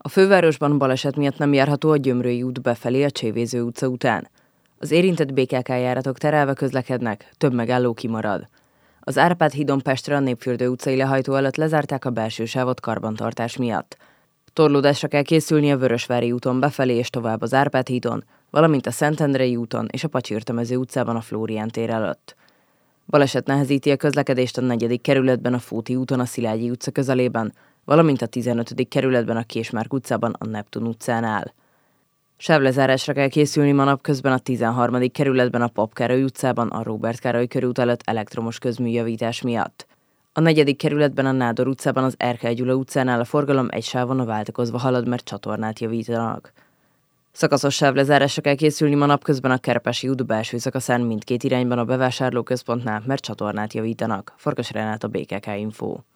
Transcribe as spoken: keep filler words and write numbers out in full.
A fővárosban baleset miatt nem járható a Gyömrői út befelé a Csévéző utca után. Az érintett bé ká ká járatok terelve közlekednek, több megálló kimarad. Az Árpád hídon Pestre a Népfürdő utcai lehajtó előtt lezárták a belső sávot karbantartás miatt. Torlódásra kell készülni a Vörösvári úton befelé és tovább az Árpád hídon, valamint a Szentendrei úton és a Pacsirtamező utcában a Flórián tér előtt. Baleset nehezíti a közlekedést a negyedik kerületben a Fóti úton a Szilágyi utca közelében, valamint a tizenötödik kerületben a Késmárk utcában a Neptun utcánál. Sávlezárásra kell készülni ma napközben a tizenharmadik kerületben a Pap Károly utcában a Róbert Károly körút előtt elektromos közműjavítás miatt. A negyedik kerületben a Nádor utcában az Erkel Gyula utcánál a forgalom egy sávon a váltakozva halad, mert csatornát javítanak. Szakaszos sávlezárásra kell készülni ma napközben a Kerepesi út belső szakaszán mindkét irányban a bevásárlóközpontnál, mert csatornát javítanak. Farkas Renát, a bé ká ká Info.